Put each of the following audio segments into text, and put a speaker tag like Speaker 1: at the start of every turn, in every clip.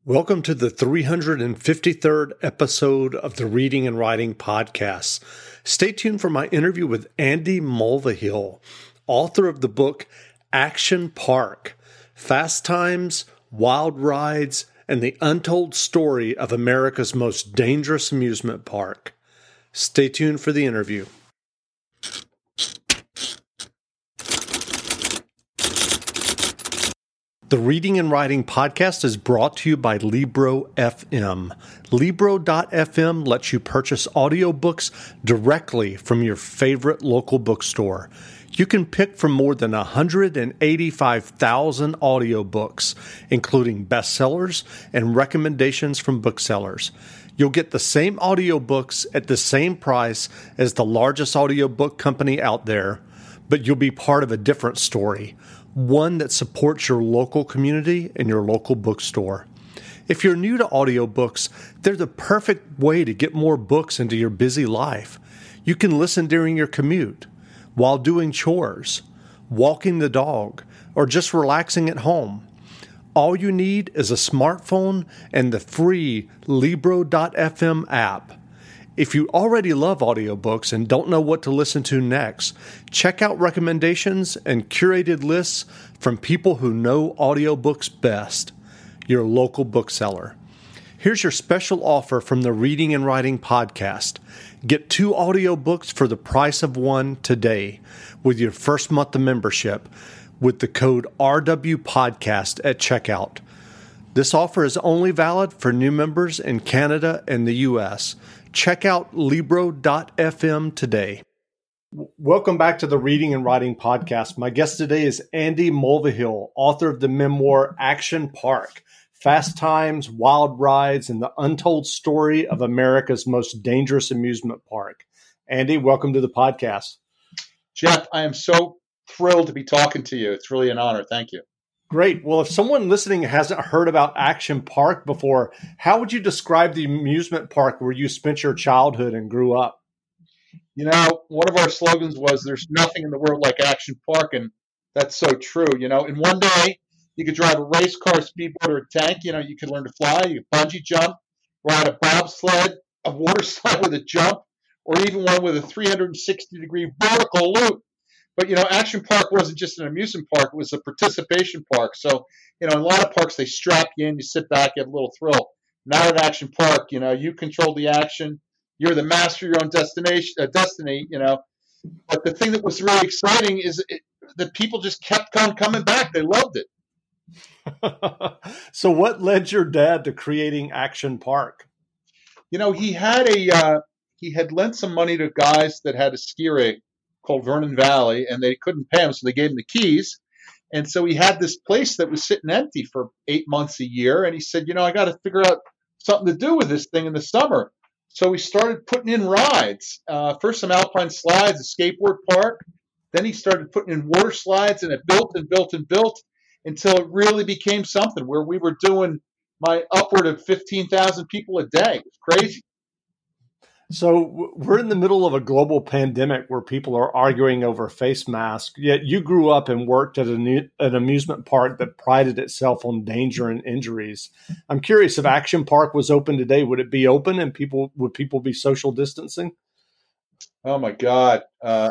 Speaker 1: Welcome to the 353rd episode of the Reading and Writing Podcast. Stay tuned for my interview with Andy Mulvihill, author of the book Action Park: Fast Times, Wild Rides, and the Untold Story of America's Most Dangerous Amusement Park. Stay tuned for the interview. The Reading and Writing Podcast is brought to you by Libro FM. Libro.fm lets you purchase audiobooks directly from your favorite local bookstore. You can pick from more than 185,000 audiobooks, including bestsellers and recommendations from booksellers. You'll get the same audiobooks at the same price as the largest audiobook company out there, but you'll be part of a different story, one that supports your local community and your local bookstore. If you're new to audiobooks, they're the perfect way to get more books into your busy life. You can listen during your commute, while doing chores, walking the dog, or just relaxing at home. All you need is a smartphone and the free Libro.fm app. If you already love audiobooks and don't know what to listen to next, check out recommendations and curated lists from people who know audiobooks best, your local bookseller. Here's your special offer from the Reading and Writing Podcast. Get 2 audiobooks for the price of one today with your first month of membership with the code RWPodcast at checkout. This offer is only valid for new members in Canada and the U.S. Check out Libro.fm today. Welcome back to the Reading and Writing Podcast. My guest today is Andy Mulvihill, author of the memoir Action Park: Fast Times, Wild Rides, and the Untold Story of America's Most Dangerous Amusement Park. Andy, welcome to the podcast.
Speaker 2: Jeff, I am so thrilled to be talking to you. It's really an honor. Thank you.
Speaker 1: Great. Well, if someone listening hasn't heard about Action Park before, how would you describe the amusement park where you spent your childhood and grew up?
Speaker 2: You know, one of our slogans was there's nothing in the world like Action Park, and that's so true. You know, in one day, you could drive a race car, speedboat, or a tank. You know, you could learn to fly, you could bungee jump, ride a bobsled, a water slide with a jump, or even one with a 360-degree vertical loop. But, you know, Action Park wasn't just an amusement park. It was a participation park. So, you know, in a lot of parks, they strap you in, you sit back, you have a little thrill. Not at Action Park. You know, you control the action. You're the master of your own destiny, you know. But the thing that was really exciting is that people just kept on coming back. They loved it.
Speaker 1: So what led your dad to creating Action Park?
Speaker 2: You know, he had lent some money to guys that had a ski rig called Vernon Valley, and they couldn't pay him, so they gave him the keys. And so he had this place that was sitting empty for 8 months a year, and he said, you know, I got to figure out something to do with this thing in the summer. So he started putting in rides. First some alpine slides, a skateboard park. Then he started putting in water slides, and it built and built and built until it really became something where we were doing my upward of 15,000 people a day. It was crazy.
Speaker 1: So we're in the middle of a global pandemic where people are arguing over face masks, yet you grew up and worked at an amusement park that prided itself on danger and injuries. I'm curious, if Action Park was open today, would it be open and would people be social distancing?
Speaker 2: Oh, my God.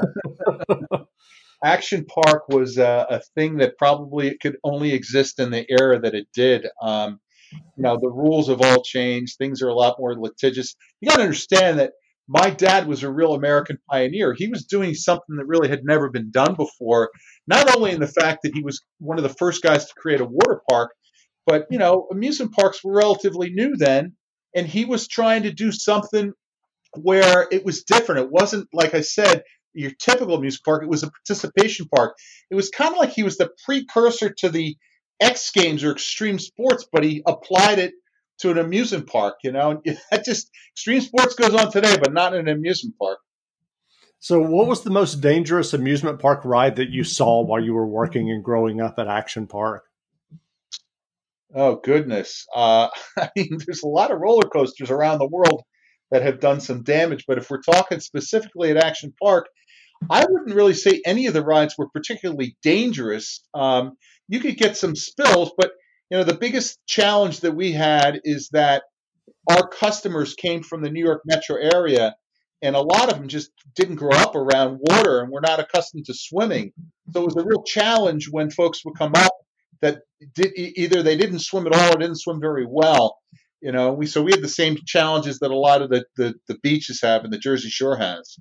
Speaker 2: Action Park was a thing that probably could only exist in the era that it did. You know, the rules have all changed. Things are a lot more litigious. You got to understand that my dad was a real American pioneer. He was doing something that really had never been done before, not only in the fact that he was one of the first guys to create a water park, but, you know, amusement parks were relatively new then, and he was trying to do something where it was different. It wasn't, like I said, your typical amusement park. It was a participation park. It was kind of like he was the precursor to the X Games or extreme sports, but he applied it to an amusement park, you know. That just, extreme sports goes on today, but not in an amusement park.
Speaker 1: So what was the most dangerous amusement park ride that you saw while you were working and growing up at Action Park?
Speaker 2: Oh, goodness. I mean, there's a lot of roller coasters around the world that have done some damage, but if we're talking specifically at Action Park, I wouldn't really say any of the rides were particularly dangerous. You could get some spills, but The biggest challenge that we had is that our customers came from the New York metro area, and a lot of them just didn't grow up around water and were not accustomed to swimming. So it was a real challenge when folks would come up that either they didn't swim at all or didn't swim very well. We had the same challenges that a lot of the beaches have and the Jersey Shore has.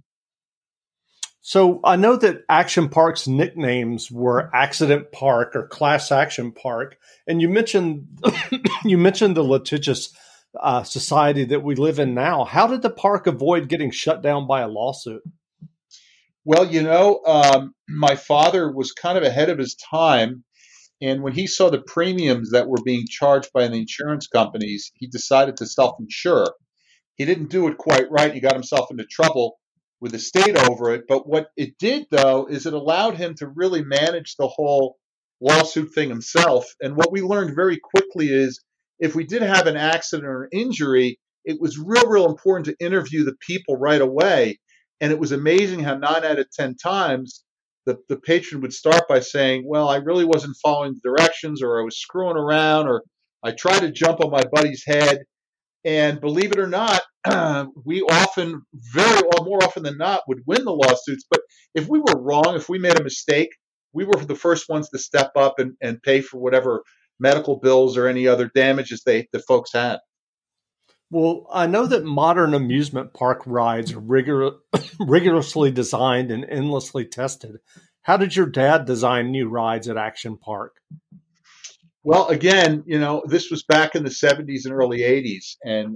Speaker 1: So I know that Action Park's nicknames were Accident Park or Class Action Park, and you mentioned the litigious society that we live in now. How did the park avoid getting shut down by a lawsuit?
Speaker 2: Well, my father was kind of ahead of his time, and when he saw the premiums that were being charged by the insurance companies, he decided to self-insure. He didn't do it quite right. He got himself into trouble with the state over it. But what it did, though, is it allowed him to really manage the whole lawsuit thing himself. And what we learned very quickly is if we did have an accident or an injury, it was real important to interview the people right away. And it was amazing how 9 out of 10 times the patron would start by saying, well, I really wasn't following the directions, or I was screwing around, or I tried to jump on my buddy's head. And believe it or not, we often, more often than not, would win the lawsuits. But if we were wrong, if we made a mistake, we were the first ones to step up and pay for whatever medical bills or any other damages the folks had.
Speaker 1: Well, I know that modern amusement park rides are rigorously designed and endlessly tested. How did your dad design new rides at Action Park?
Speaker 2: Well, again, this was back in the 70s and early 80s. And,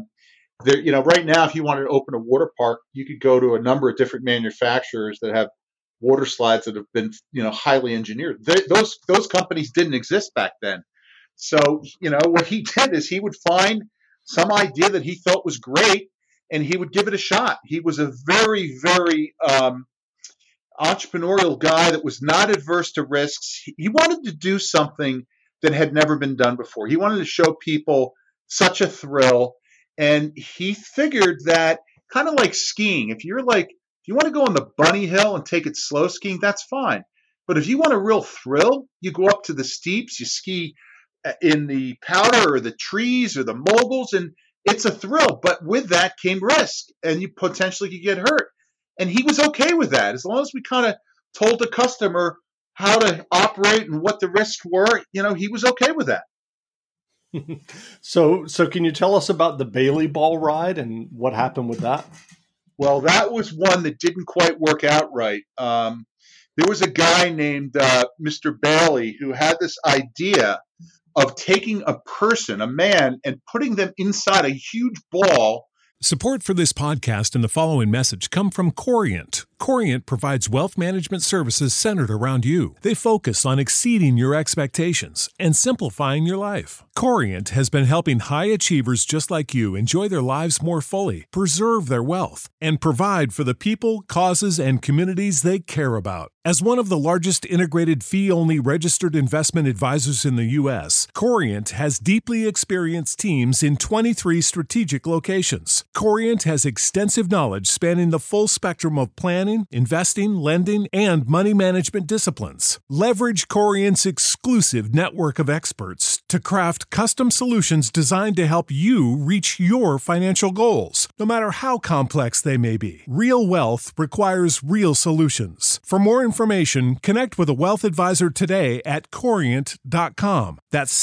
Speaker 2: right now, if you wanted to open a water park, you could go to a number of different manufacturers that have water slides that have been, highly engineered. Those companies didn't exist back then. So, what he did is he would find some idea that he felt was great, and he would give it a shot. He was a very, very entrepreneurial guy that was not adverse to risks. He wanted to do something that had never been done before. He wanted to show people such a thrill, and he figured that kind of like skiing. If you want to go on the bunny hill and take it slow skiing, that's fine. But if you want a real thrill, you go up to the steeps, you ski in the powder or the trees or the moguls, and it's a thrill. But with that came risk, and you potentially could get hurt. And he was okay with that. As long as we kind of told the customer how to operate and what the risks were, he was okay with that.
Speaker 1: So can you tell us about the Bailey Ball ride and what happened with that?
Speaker 2: Well, that was one that didn't quite work out right. There was a guy named Mr. Bailey who had this idea of taking a man, and putting them inside a huge ball.
Speaker 3: Support for this podcast and the following message come from Corient. Corient provides wealth management services centered around you. They focus on exceeding your expectations and simplifying your life. Corient has been helping high achievers just like you enjoy their lives more fully, preserve their wealth, and provide for the people, causes, and communities they care about. As one of the largest integrated fee-only registered investment advisors in the U.S., Corient has deeply experienced teams in 23 strategic locations. Corient has extensive knowledge spanning the full spectrum of planning, investing, lending, and money management disciplines. Leverage Corient's exclusive network of experts to craft custom solutions designed to help you reach your financial goals, no matter how complex they may be. Real wealth requires real solutions. For more information, connect with a wealth advisor today at Corient.com. That's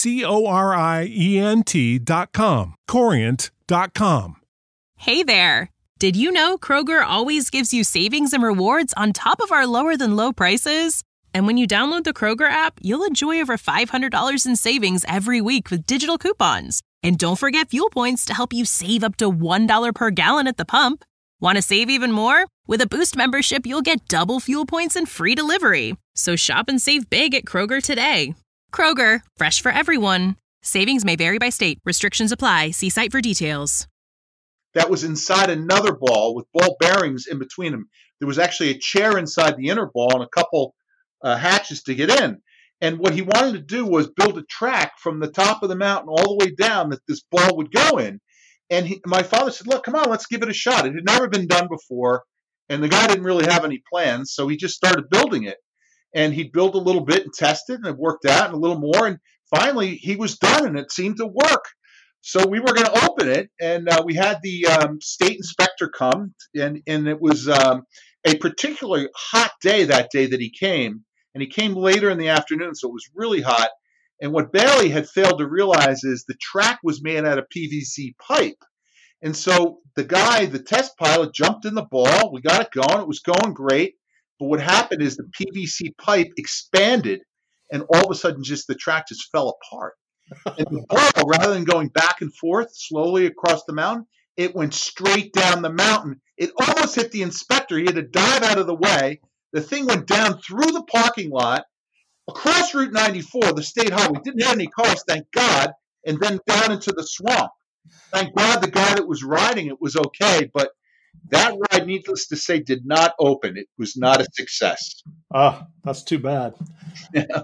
Speaker 3: Corient.com. Corient.com.
Speaker 4: Hey there! Did you know Kroger always gives you savings and rewards on top of our lower-than-low prices? And when you download the Kroger app, you'll enjoy over $500 in savings every week with digital coupons. And don't forget fuel points to help you save up to $1 per gallon at the pump. Want to save even more? With a Boost membership, you'll get double fuel points and free delivery. So shop and save big at Kroger today. Kroger, fresh for everyone. Savings may vary by state. Restrictions apply. See site for details.
Speaker 2: That was inside another ball with ball bearings in between them. There was actually a chair inside the inner ball and a couple hatches to get in. And what he wanted to do was build a track from the top of the mountain all the way down that this ball would go in. And my father said, look, come on, let's give it a shot. It had never been done before, and the guy didn't really have any plans, so he just started building it. And he'd build a little bit and test it, and it worked out, and a little more. And finally he was done, and it seemed to work. So we were going to open it, and we had the state inspector come, and it was a particularly hot day that day that he came, and he came later in the afternoon, so it was really hot. And what Bailey had failed to realize is the track was made out of PVC pipe. And so the test pilot, jumped in the ball. We got it going. It was going great. But what happened is the PVC pipe expanded, and all of a sudden just the track just fell apart. And the ball, rather than going back and forth slowly across the mountain, it went straight down the mountain. It almost hit the inspector. He had to dive out of the way. The thing went down through the parking lot, across Route 94, the state highway. Didn't have any cars, thank God, and then down into the swamp. Thank God the guy that was riding it was okay, but that ride, needless to say, did not open. It was not a success.
Speaker 1: That's too bad.
Speaker 2: Yeah.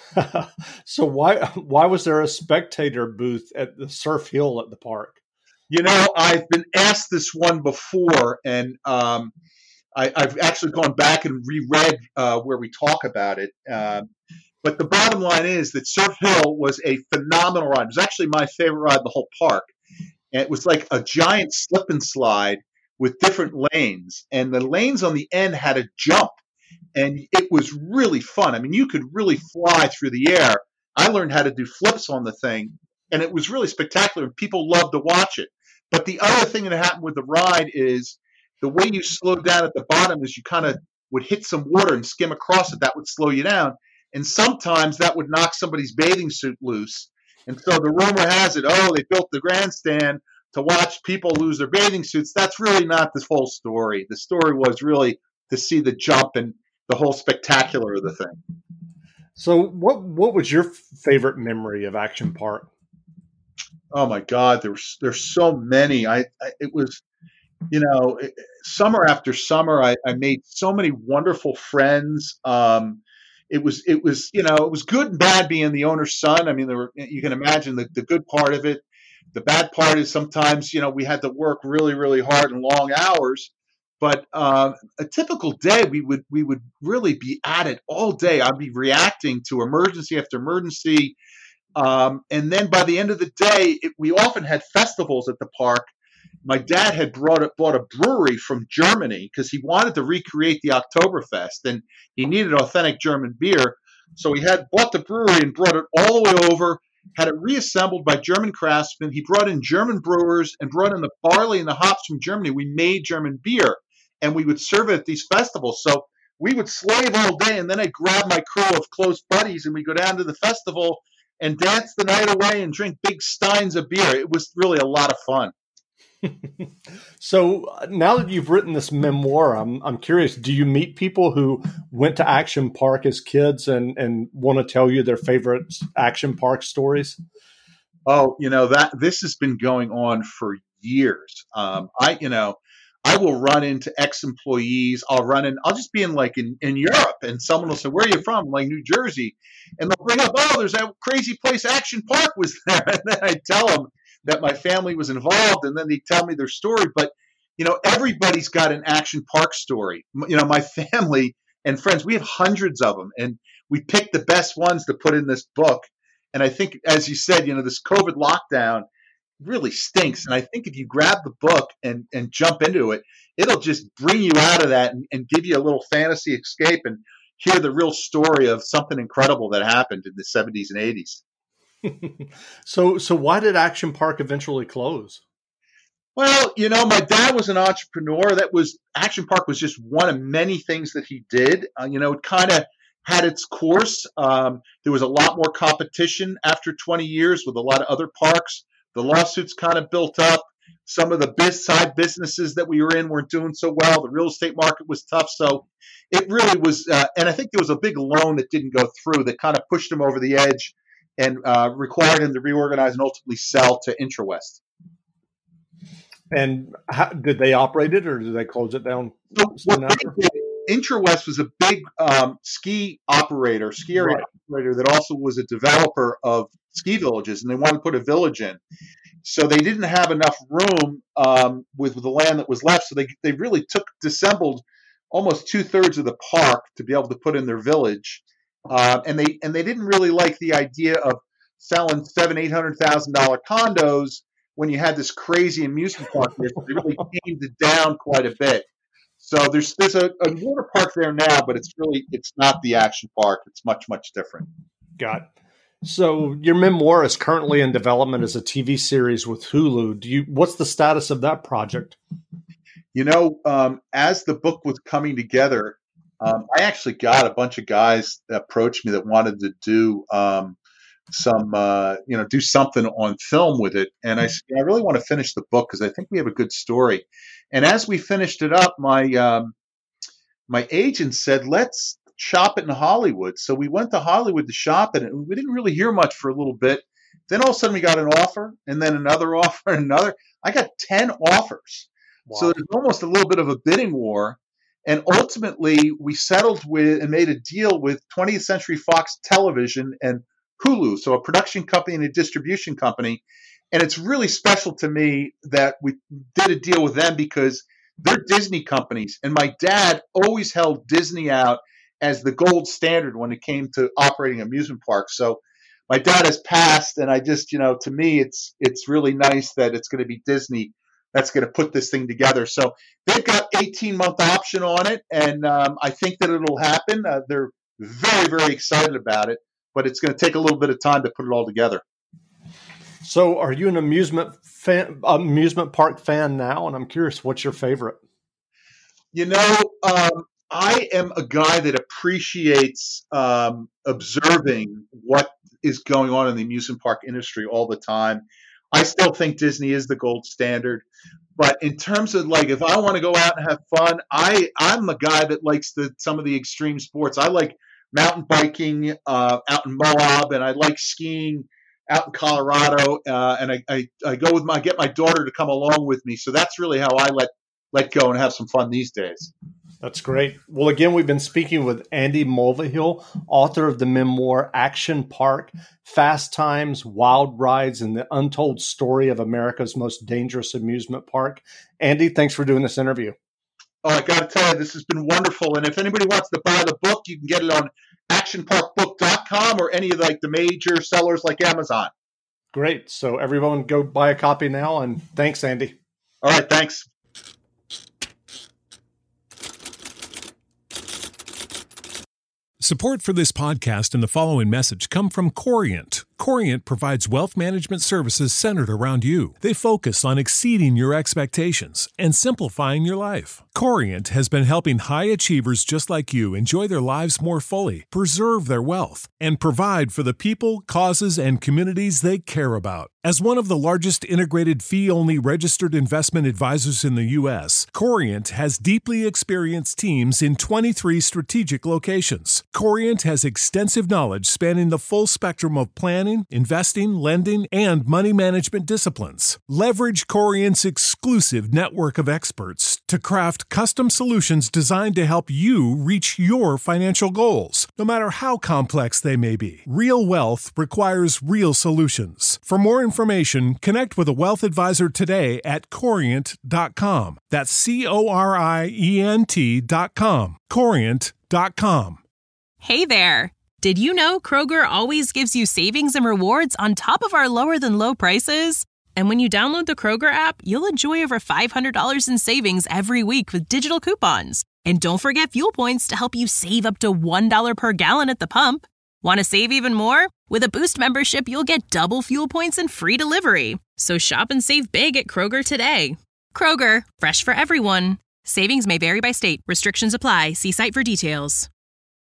Speaker 1: So why was there a spectator booth at the Surf Hill at the park?
Speaker 2: I've been asked this one before, and I've actually gone back and reread where we talk about it. But the bottom line is that Surf Hill was a phenomenal ride. It was actually my favorite ride in the whole park. And it was like a giant slip and slide with different lanes. And the lanes on the end had a jump. And it was really fun. I mean, you could really fly through the air. I learned how to do flips on the thing. And it was really spectacular. And people loved to watch it. But the other thing that happened with the ride is the way you slowed down at the bottom is you kind of would hit some water and skim across it. That would slow you down. And sometimes that would knock somebody's bathing suit loose. And so the rumor has it, they built the grandstand to watch people lose their bathing suits. That's really not the full story. The story was really to see the jump and the whole spectacular of the thing.
Speaker 1: So what was your favorite memory of Action Park?
Speaker 2: Oh, my God. There's so many. It was, summer after summer, I made so many wonderful friends. It was good and bad being the owner's son. I mean, you can imagine the good part of it. The bad part is sometimes, we had to work really, really hard and long hours. But a typical day, we would really be at it all day. I'd be reacting to emergency after emergency. And then by the end of the day, we often had festivals at the park. My dad had bought a brewery from Germany because he wanted to recreate the Oktoberfest, and he needed authentic German beer. So he had bought the brewery and brought it all the way over, had it reassembled by German craftsmen. He brought in German brewers and brought in the barley and the hops from Germany. We made German beer, and we would serve it at these festivals. So we would slave all day, and then I'd grab my crew of close buddies, and we'd go down to the festival and dance the night away and drink big steins of beer. It was really a lot of fun.
Speaker 1: So now that you've written this memoir, I'm curious, do you meet people who went to Action Park as kids and want to tell you their favorite Action Park stories?
Speaker 2: Oh, this has been going on for years. I will run into ex-employees. I'll just be in Europe, and someone will say, "Where are you from?" I'm like, New Jersey. And they'll bring up, there's that crazy place, Action Park was there. And then I tell them that my family was involved, and then they tell me their story. But, everybody's got an Action Park story. My family and friends, we have hundreds of them, and we picked the best ones to put in this book. And I think, as you said, this COVID lockdown really stinks. And I think if you grab the book and jump into it, it'll just bring you out of that and give you a little fantasy escape and hear the real story of something incredible that happened in the 70s and 80s.
Speaker 1: So why did Action Park eventually close?
Speaker 2: Well, my dad was an entrepreneur. Action Park was just one of many things that he did. It kind of had its course. There was a lot more competition after 20 years with a lot of other parks. The lawsuits kind of built up. Some of the side businesses that we were in weren't doing so well. The real estate market was tough. So it really was, and I think there was a big loan that didn't go through that kind of pushed him over the edge and required him to reorganize and ultimately sell to Intrawest.
Speaker 1: And did they operate it, or did they close it down?
Speaker 2: Intrawest was a big ski area operator that also was a developer of ski villages, and they wanted to put a village in. So they didn't have enough room with the land that was left. So they really disassembled almost 2/3 of the park to be able to put in their village. And they didn't really like the idea of selling $700,000-$800,000 condos when you had this crazy amusement park. They really tamed it down quite a bit. So there's a water park there now, but it's not the action park. It's much, much different.
Speaker 1: Got it. So your memoir is currently in development as a TV series with Hulu. What's the status of that project?
Speaker 2: As the book was coming together, I actually got a bunch of guys that approached me that wanted to do do something on film with it. And I said, I really want to finish the book because I think we have a good story. And as we finished it up, my agent said, let's shop it in Hollywood. So we went to Hollywood to shop it, and we didn't really hear much for a little bit. Then all of a sudden we got an offer, and then another offer, and another. I got 10 offers. Wow. So there's almost a little bit of a bidding war. And ultimately we settled with and made a deal with 20th Century Fox Television and Hulu, so a production company and a distribution company. And it's really special to me that we did a deal with them because they're Disney companies. And my dad always held Disney out as the gold standard when it came to operating amusement parks. So my dad has passed, and I just, to me, it's really nice that it's going to be Disney that's going to put this thing together. So they've got 18-month option on it, and I think that it'll happen. They're very, very excited about it, but it's going to take a little bit of time to put it all together.
Speaker 1: So are you an amusement park fan now? And I'm curious, what's your favorite?
Speaker 2: I am a guy that appreciates observing what is going on in the amusement park industry all the time. I still think Disney is the gold standard. But in terms of if I want to go out and have fun, I'm a guy that likes some of the extreme sports. I like mountain biking out in Moab, and I like skiing out in Colorado. And I go with get my daughter to come along with me. So that's really how I let go and have some fun these days.
Speaker 1: That's great. Well, again, we've been speaking with Andy Mulvihill, author of the memoir Action Park, Fast Times, Wild Rides, and the Untold Story of America's Most Dangerous Amusement Park. Andy, thanks for doing this interview.
Speaker 2: Oh, I got to tell you, this has been wonderful. And if anybody wants to buy the book, you can get it on actionparkbook.com or any of the major sellers like Amazon.
Speaker 1: Great. So everyone go buy a copy now. And thanks, Andy.
Speaker 2: All right. Thanks.
Speaker 3: Support for this podcast and the following message come from Corient. Corient provides wealth management services centered around you. They focus on exceeding your expectations and simplifying your life. Corient has been helping high achievers just like you enjoy their lives more fully, preserve their wealth, and provide for the people, causes, and communities they care about. As one of the largest integrated fee-only registered investment advisors in the U.S., Corient has deeply experienced teams in 23 strategic locations. Corient has extensive knowledge spanning the full spectrum of planning, investing, lending, and money management disciplines. Leverage Corient's exclusive network of experts to craft custom solutions designed to help you reach your financial goals, no matter how complex they may be. Real wealth requires real solutions. For more information, connect with a wealth advisor today at Corient.com. That's Corient.com. Corient.com.
Speaker 4: Hey there! Did you know Kroger always gives you savings and rewards on top of our lower-than-low prices? And when you download the Kroger app, you'll enjoy over $500 in savings every week with digital coupons. And don't forget fuel points to help you save up to $1 per gallon at the pump. Want to save even more? With a Boost membership, you'll get double fuel points and free delivery. So shop and save big at Kroger today. Kroger, fresh for everyone. Savings may vary by state. Restrictions apply. See site for details.